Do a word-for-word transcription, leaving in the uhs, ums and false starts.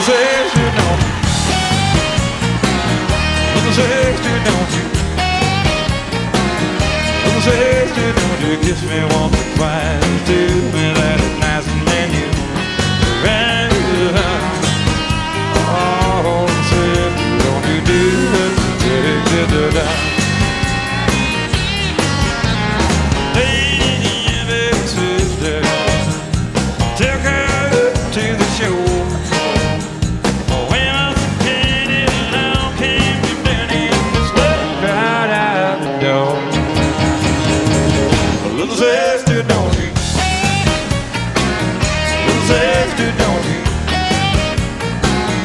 says you don't. Mother says you don't. You. Mother says you don't. You kiss me once or twice, too many.